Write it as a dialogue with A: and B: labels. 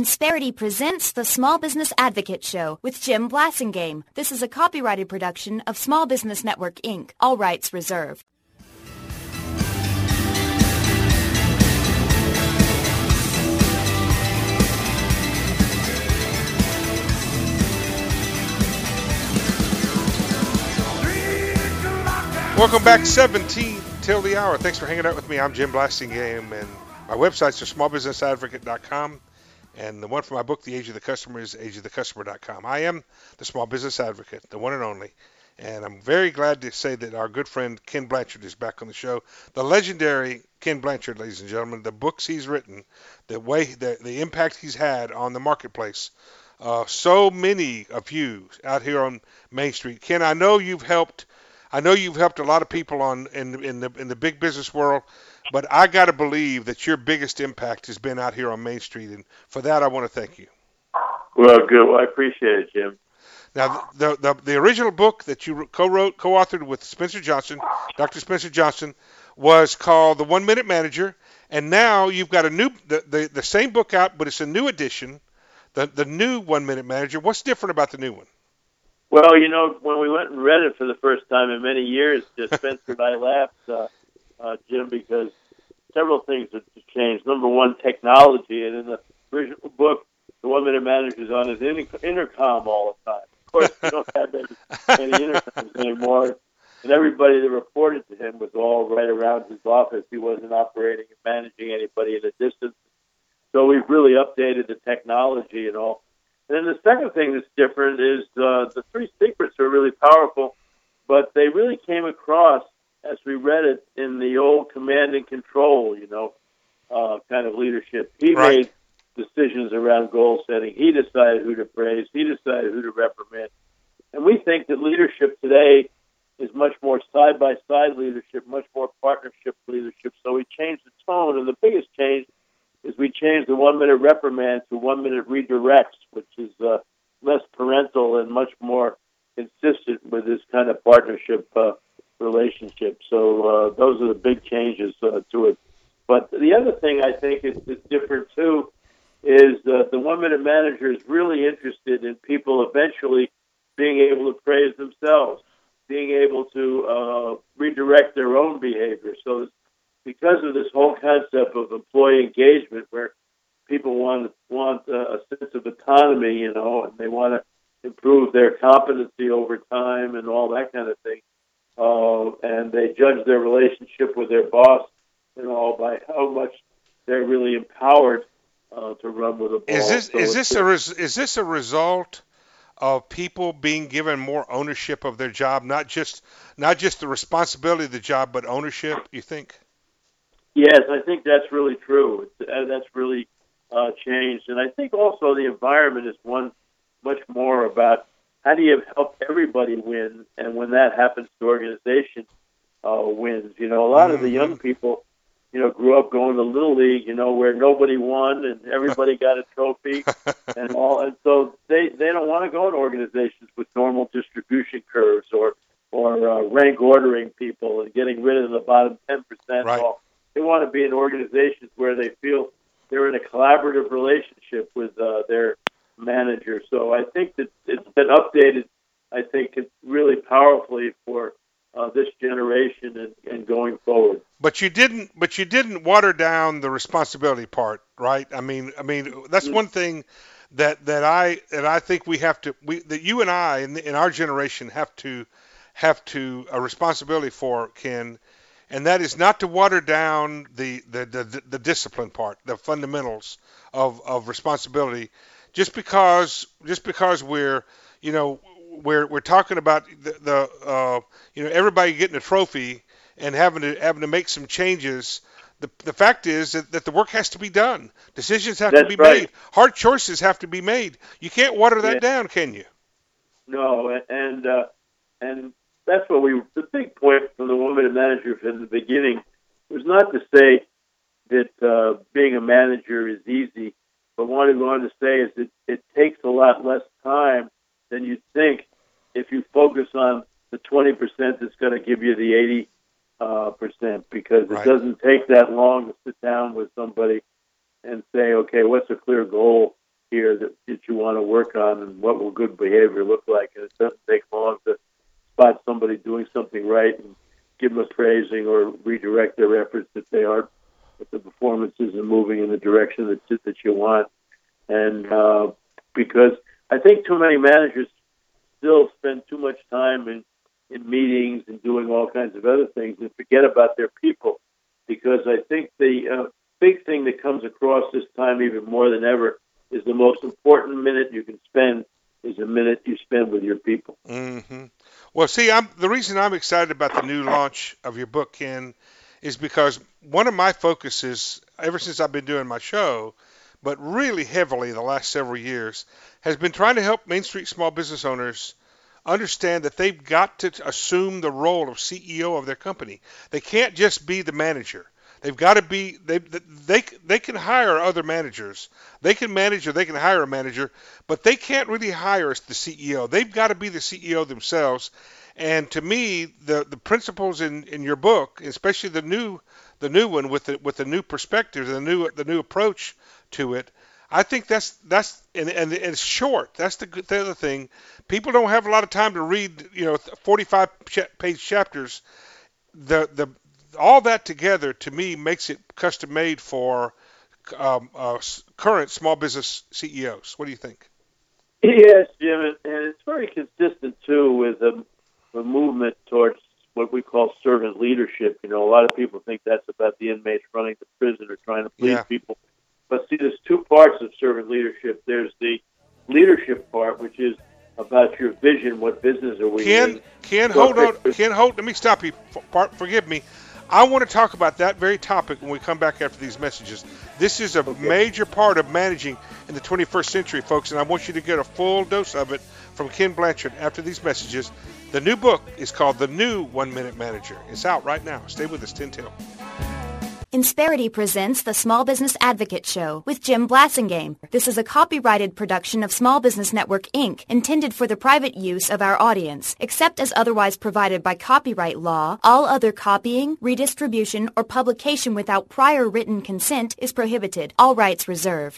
A: Insperity presents the Small Business Advocate Show with Jim Blasingame. This is a copyrighted production of Small Business Network, Inc., all rights reserved.
B: Welcome back, 17 till the hour. Thanks for hanging out with me. I'm Jim Blasingame, and my websites are smallbusinessadvocate.com, and the one for my book, The Age of the Customer, is ageofthecustomer.com. I am the Small Business Advocate, the one and only, and I'm very glad to say that our good friend Ken Blanchard is back on the show. The legendary Ken Blanchard, ladies and gentlemen, the books he's written, the impact he's had on the marketplace. So many of you out here on Main Street. Ken, I know you've helped a lot of people in the big business world, but I got to believe that your biggest impact has been out here on Main Street, and for that I want to thank you.
C: Well, good. Well, I appreciate it, Jim.
B: Now, the original book that you co-authored with Spencer Johnson, Dr. Spencer Johnson, was called The 1 Minute Manager, and now you've got the same book out, but it's a new edition, the new 1 Minute Manager. What's different about the new one?
C: Well, you know, when we went and read it for the first time in many years, just Spencer and I laughed, Jim, because several things have changed. Number one, technology, and in the original book, the 1 Minute Manager is on his intercom all the time. Of course, we don't have any intercoms anymore, and everybody that reported to him was all right around his office. He wasn't operating and managing anybody at a distance. So we've really updated the technology and all. And then the second thing that's different is the three secrets are really powerful, but they really came across as we read it in the old command and control, kind of leadership. He made decisions around goal setting. He decided who to praise. He decided who to reprimand. And we think that leadership today is much more side-by-side leadership, much more partnership leadership. So we changed the tone, and the biggest change is we changed the 1 minute reprimand to 1 minute redirects, which is less parental and much more consistent with this kind of partnership relationship. So those are the big changes to it. But the other thing I think is different too is the 1 minute manager is really interested in people eventually being able to praise themselves, being able to redirect their own behavior. So because of this whole concept of employee engagement, where people want a sense of autonomy, and they want to improve their competency over time and all that kind of thing, and they judge their relationship with their boss, by how much they're really empowered to run with a ball.
B: Is this a result of people being given more ownership of their job, not just the responsibility of the job, but ownership, you think?
C: Yes, I think that's really true. That's really changed. And I think also the environment is one much more about how do you help everybody win, and when that happens, the organization wins. A lot of the young people, grew up going to Little League, where nobody won and everybody got a trophy and all. And so they don't want to go in organizations with normal distribution curves or rank ordering people and getting rid of the bottom 10%.
B: Right.
C: They want to be in organizations where they feel they're in a collaborative relationship with their manager. So I think that it's been updated, I think, really powerfully for this generation and going forward.
B: But you didn't water down the responsibility part, right? I mean that's one thing that I think that you and I in our generation have to a responsibility for, Ken. And that is not to water down the discipline part, the fundamentals of responsibility. Just because we're talking about everybody getting a trophy and having to make some changes. The fact is that the work has to be done. Decisions have to be made. Hard choices have to be made. You can't water that down, can you?
C: No, and that's what the big point from the 1 minute manager from the beginning was not to say that being a manager is easy, but what I wanted to say is that it takes a lot less time than you'd think if you focus on the 20% that's going to give you the 80%, because it doesn't take that long to sit down with somebody and say, okay, what's a clear goal here that you want to work on, and what will good behavior look like. And it doesn't take long to spot somebody doing something right and give them a praising or redirect their efforts if the performance isn't moving in the direction that you want. And because I think too many managers still spend too much time in meetings and doing all kinds of other things and forget about their people. Because I think the big thing that comes across this time even more than ever is the most important minute you can spend is a minute you spend with your people.
B: Mm-hmm. Well, see, the reason I'm excited about the new launch of your book, Ken, is because one of my focuses, ever since I've been doing my show, but really heavily the last several years, has been trying to help Main Street small business owners understand that they've got to assume the role of CEO of their company. They can't just be the manager. They've got to be, they can hire other managers. They can manage or they can hire a manager, but they can't really hire the CEO. They've got to be the CEO themselves. And to me, the principles in your book, especially the new one with the new perspective, the new approach to it, I think that's and it's short. That's the other thing. People don't have a lot of time to read, 45-page chapters. All that together, to me, makes it custom made for current small business CEOs. What do you think?
C: Yes, Jim, and it's very consistent too with the movement towards what we call servant leadership. A lot of people think that's about the inmates running the prison or trying to please people. But see, there's two parts of servant leadership. There's the leadership part, which is about your vision. What business are we in?
B: Ken, hold on. Ken, let me stop you. Forgive me. I want to talk about that very topic when we come back after these messages. This is a major part of managing in the 21st century, folks, and I want you to get a full dose of it from Ken Blanchard after these messages. The new book is called The New 1 Minute Manager. It's out right now. Stay with us, 10 till.
A: Insperity presents the Small Business Advocate Show with Jim Blasingame. This is a copyrighted production of Small Business Network, Inc., intended for the private use of our audience. Except as otherwise provided by copyright law, all other copying, redistribution, or publication without prior written consent is prohibited. All rights reserved.